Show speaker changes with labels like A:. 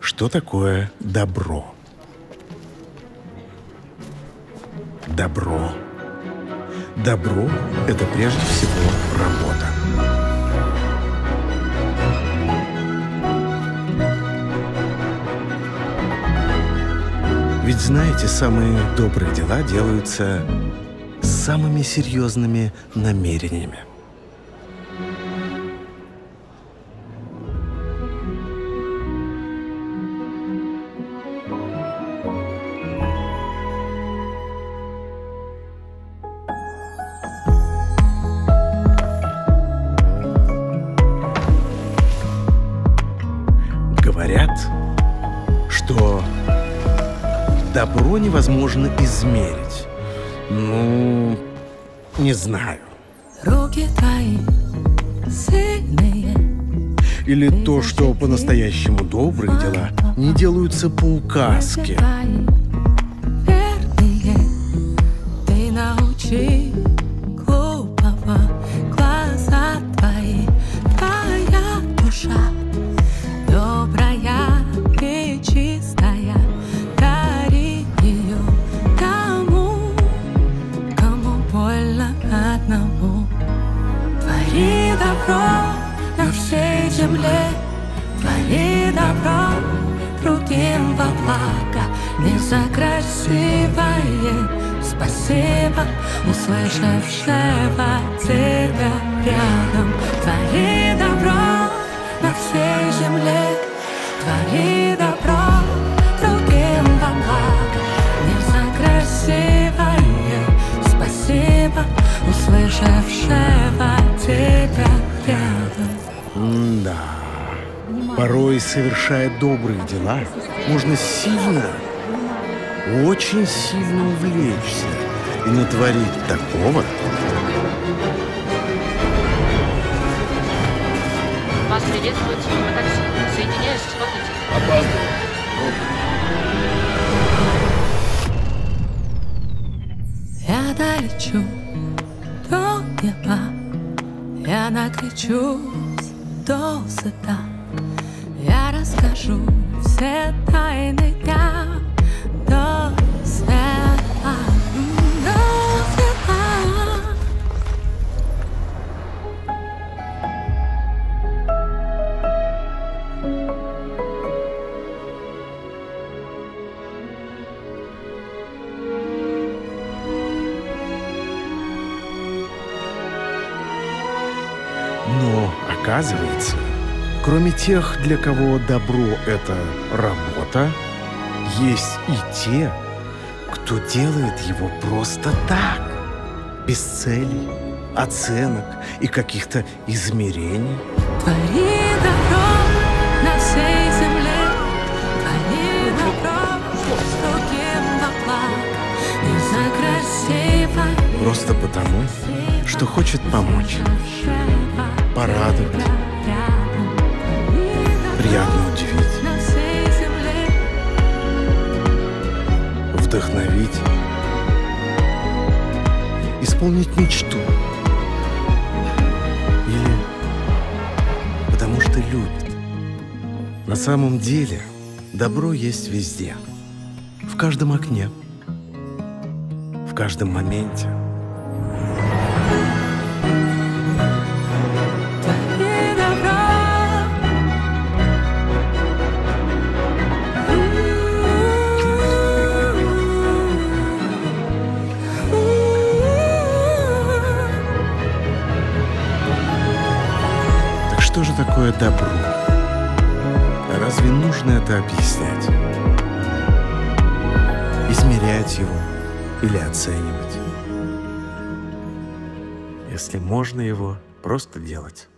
A: что такое добро. Добро. Добро – это прежде всего работа. Ведь, знаете, самые добрые дела делаются с самыми серьезными намерениями. Говорят, что добро невозможно измерить. Ну, не знаю.
B: Руки твои сильные.
A: Или то, что по-настоящему добрые дела не делаются по указке.
B: Верные, ты научи глупого. Глаза твои, твоя душа добрая и чистая. Дари ее тому, кому больно одному. Твори добро на всей земле, твори добро другим во благо. Не за красивое спасибо, услышавшего тебя рядом. Твори добро на всей земле, твори добро другим во благо. Не за красивое спасибо, услышавшего тебя рядом.
A: Да. Порой, совершая добрые дела, можно сильно, очень сильно увлечься и натворить такого.
C: Вас приветствует служба такси. Соединяюсь с водителем.
D: Опаздываю.
B: Я долечу до неба, я накричусь до сыта. Я расскажу все тайны дня до света, до света.
A: Но, оказывается, кроме тех, для кого добро – это работа, есть и те, кто делает его просто так, без целей, оценок и каких-то измерений.
B: Твори добро на всей земле, твори добро другим во благо. Не за красивое,
A: Просто потому, что хочет помочь, порадовать, приятно удивить,
B: на всей земле.
A: вдохновить, исполнить мечту. Или потому что любит. На самом деле добро есть везде. В каждом окне, в каждом моменте.
B: Твори добро.
A: Так что же такое добро? Разве нужно это объяснять? Измерять его или оценивать? Если можно его просто делать.